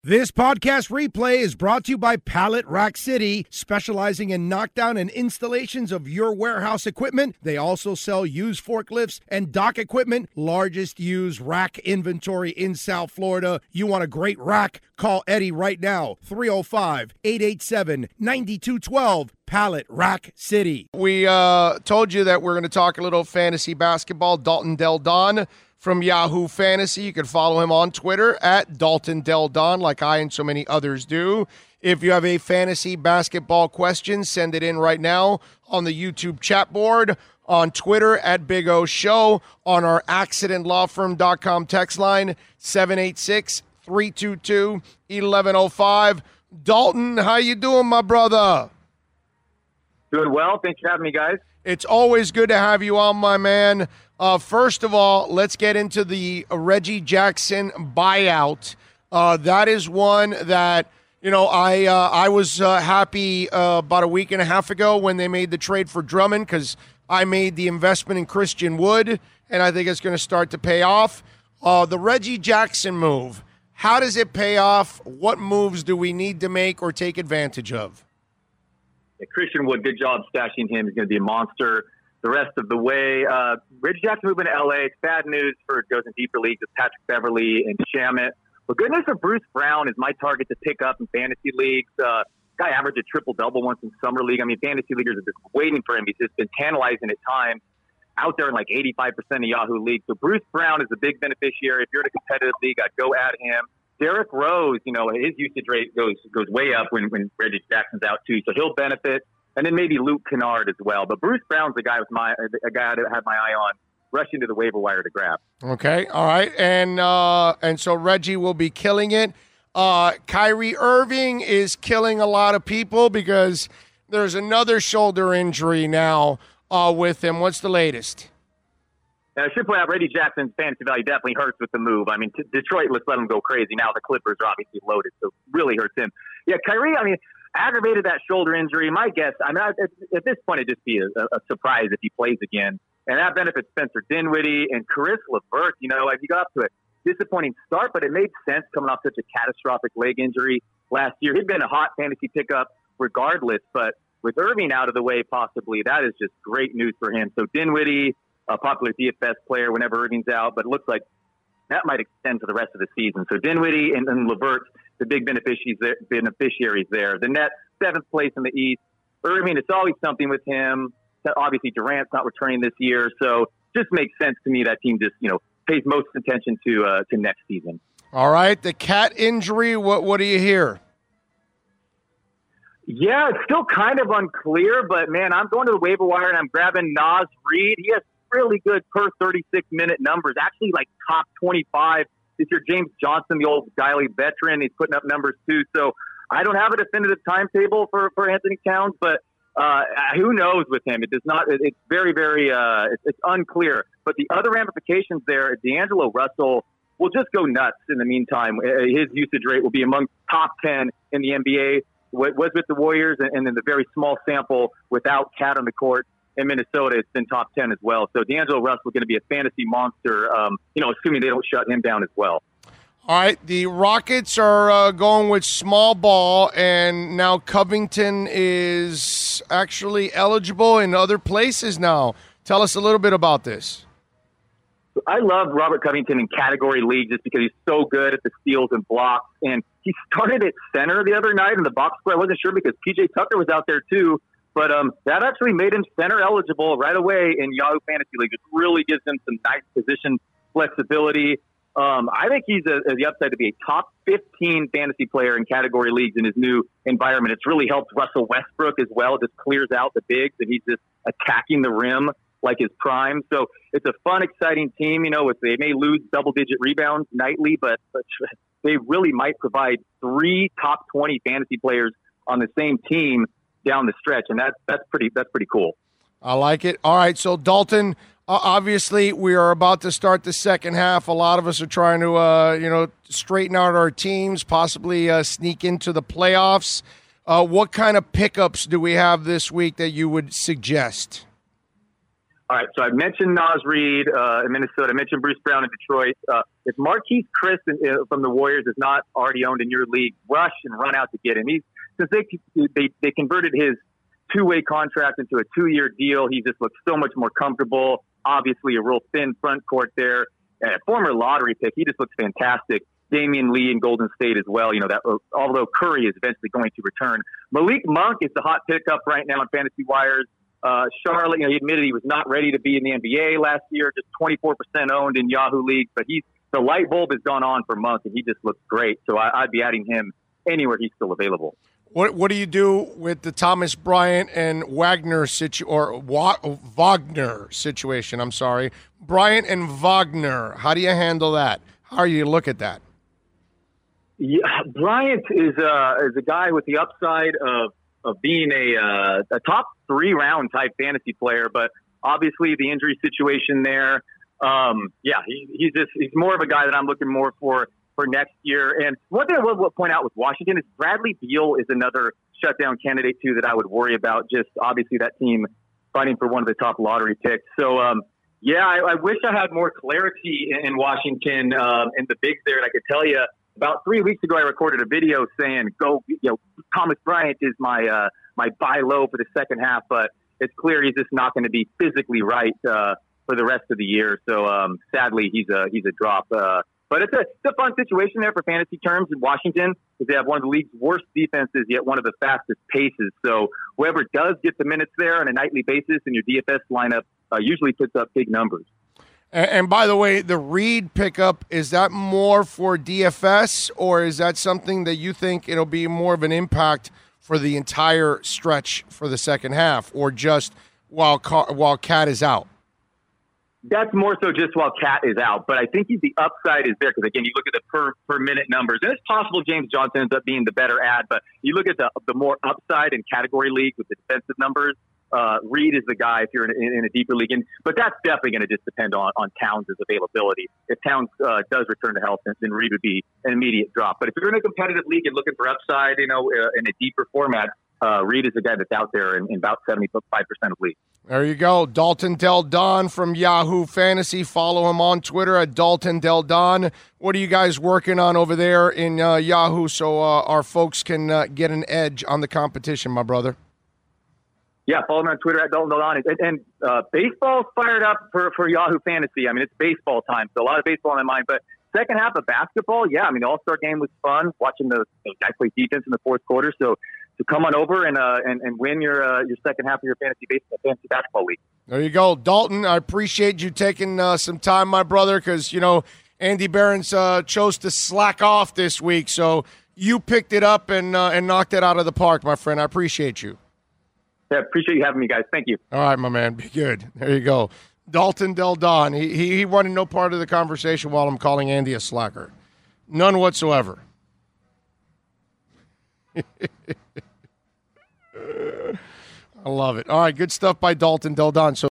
This podcast replay is brought to you by Pallet Rack City, specializing in knockdown and installations of your warehouse equipment. They also sell used forklifts and dock equipment, largest used rack inventory in South Florida. You want a great rack? Call Eddie right now, 305-887-9212, Pallet Rack City. We told you that we're going to talk a little fantasy basketball. Dalton Del Don from Yahoo Fantasy. You can follow him on Twitter at Dalton Del Don, like I and so many others do. If you have a fantasy basketball question, send it in right now on the YouTube chat board, on Twitter at Big O Show, on our accidentlawfirm.com text line, 786-322-1105. Dalton, how you doing, my brother? Doing well. Thanks for having me, guys. It's always good to have you on, my man. First of all, let's get into the Reggie Jackson buyout. That is one that, you know, I was happy about a week and a half ago when they made the trade for Drummond, because I made the investment in Christian Wood, and I think it's going to start to pay off. The Reggie Jackson move, how does it pay off? What moves do we need to make or take advantage of? Yeah, Christian Wood, good job stashing him. He's going to be a monster the rest of the way. Reggie Jackson moving to L.A. It's bad news for goes in deeper leagues with Patrick Beverly and Shamet. But good news for Bruce Brown is my target to pick up in fantasy leagues. Guy averaged a triple-double once in summer league. I mean, fantasy leaguers are just waiting for him. He's just been tantalizing at times, out there in like 85% of Yahoo leagues. So Bruce Brown is a big beneficiary. If you're in a competitive league, I'd go at him. Derrick Rose, you know, his usage rate goes way up when Reggie Jackson's out too, so he'll benefit. And then maybe Luke Kennard as well. But Bruce Brown's a guy that had my eye on, rushing to the waiver wire to grab. Okay, all right, and so Reggie will be killing it. Kyrie Irving is killing a lot of people because there's another shoulder injury now with him. What's the latest? I should point out Reggie Jackson's fantasy value definitely hurts with the move. I mean, Detroit, let's let him go crazy. Now the Clippers are obviously loaded, so it really hurts him. Yeah, Kyrie, I mean, aggravated that shoulder injury. My guess, I mean, at this point, it'd just be a surprise if he plays again. And that benefits Spencer Dinwiddie and Caris LeVert. You know, he got up to a disappointing start, but it made sense coming off such a catastrophic leg injury last year. He'd been a hot fantasy pickup regardless, but with Irving out of the way possibly, that is just great news for him. So Dinwiddie, a popular DFS player whenever Irving's out, but it looks like that might extend to the rest of the season. So Dinwiddie and LeVert, the big beneficiaries there. The Nets, 7th place in the East. Irving, it's always something with him. Obviously, Durant's not returning this year, so just makes sense to me that team just, you know, pays most attention to next season. All right, the cat injury, what do you hear? Yeah, it's still kind of unclear, but, man, I'm going to the waiver wire and I'm grabbing Naz Reid. He has really good per 36-minute numbers, actually like top 25. This year, James Johnson, the old Guiley veteran, he's putting up numbers too. So I don't have a definitive timetable for Anthony Towns, but who knows with him? It does not. It's very, very. It's unclear. But the other ramifications there, D'Angelo Russell will just go nuts. In the meantime, his usage rate will be among top 10 in the NBA. Was with the Warriors, and then the very small sample without Cat on the court in Minnesota, it's been top 10 as well. So D'Angelo Russell is going to be a fantasy monster, assuming they don't shut him down as well. All right, the Rockets are going with small ball, and now Covington is actually eligible in other places now. Tell us a little bit about this. I love Robert Covington in category league just because he's so good at the steals and blocks. And he started at center the other night in the box score. I wasn't sure because P.J. Tucker was out there too. But that actually made him center eligible right away in Yahoo Fantasy League. It really gives him some nice position flexibility. I think he's the upside to be a top 15 fantasy player in category leagues in his new environment. It's really helped Russell Westbrook as well. It just clears out the bigs, and he's just attacking the rim like his prime. So it's a fun, exciting team. You know, they may lose double-digit rebounds nightly, but they really might provide 3 top 20 fantasy players on the same team down the stretch, and that's pretty cool. I like it. All right, so Dalton, obviously we are about to start the second half. A lot of us are trying to straighten out our teams, possibly sneak into the playoffs. What kind of pickups do we have this week that you would suggest? All right, so I mentioned Nas Reed in Minnesota. I mentioned Bruce Brown in Detroit. If Marquise Chris from the Warriors is not already owned in your league, rush and run out to get him. Since they converted his two-way contract into a 2-year deal, he just looks so much more comfortable. Obviously, a real thin front court there. And a former lottery pick, he just looks fantastic. Damian Lee in Golden State as well. That although Curry is eventually going to return, Malik Monk is the hot pickup right now on Fantasy Wires. Charlotte, he admitted he was not ready to be in the NBA last year, just 24% owned in Yahoo leagues, but the light bulb has gone on for Monk, and he just looks great. So I'd be adding him anywhere he's still available. What do you do with the Thomas Bryant and Wagner Wagner situation? I'm sorry, Bryant and Wagner. How do you handle that? How do you look at that? Yeah, Bryant is a guy with the upside of being a top 3-round type fantasy player, but obviously the injury situation there. He's more of a guy that I'm looking more for next year. And one thing I will point out with Washington is Bradley Beal is another shutdown candidate too that I would worry about. Just obviously that team fighting for one of the top lottery picks. So I wish I had more clarity in Washington and the bigs there. And I could tell you about 3 weeks ago, I recorded a video saying, Thomas Bryant is my buy low for the second half, but it's clear he's just not going to be physically right for the rest of the year. So sadly, he's a drop. But it's a fun situation there for fantasy terms in Washington because they have one of the league's worst defenses, yet one of the fastest paces. So whoever does get the minutes there on a nightly basis in your DFS lineup usually puts up big numbers. And by the way, the Reed pickup, is that more for DFS, or is that something that you think it'll be more of an impact for the entire stretch for the second half, or just while Cat is out? That's more so just while Cat is out. But I think the upside is there because, again, you look at the per minute numbers. And it's possible James Johnson ends up being the better ad, but you look at the more upside in category league with the defensive numbers. Reed is the guy if you're in a deeper league. But that's definitely going to just depend on Towns' availability. If Towns does return to health, then Reed would be an immediate drop. But if you're in a competitive league and looking for upside, in a deeper format, Reed is the guy that's out there in about 75% of leagues. There you go. Dalton Del Don from Yahoo Fantasy. Follow him on Twitter at Dalton Del Don. What are you guys working on over there in Yahoo so our folks can get an edge on the competition, my brother? Yeah, follow me on Twitter at Dalton Del Don. And baseball's fired up for Yahoo Fantasy. I mean, it's baseball time, so a lot of baseball in my mind. But second half of basketball, yeah, I mean, the All-Star game was fun, watching the guys play defense in the fourth quarter. So come on over and win your second half of your fantasy basketball league. There you go. Dalton, I appreciate you taking some time, my brother, because, Andy Behrens chose to slack off this week. So you picked it up and knocked it out of the park, my friend. I appreciate you. Yeah, appreciate you having me, guys. Thank you. All right, my man. Be good. There you go. Dalton Del Don. He wanted no part of the conversation while I'm calling Andy a slacker. None whatsoever. I love it. All right, good stuff by Dalton Del Don. So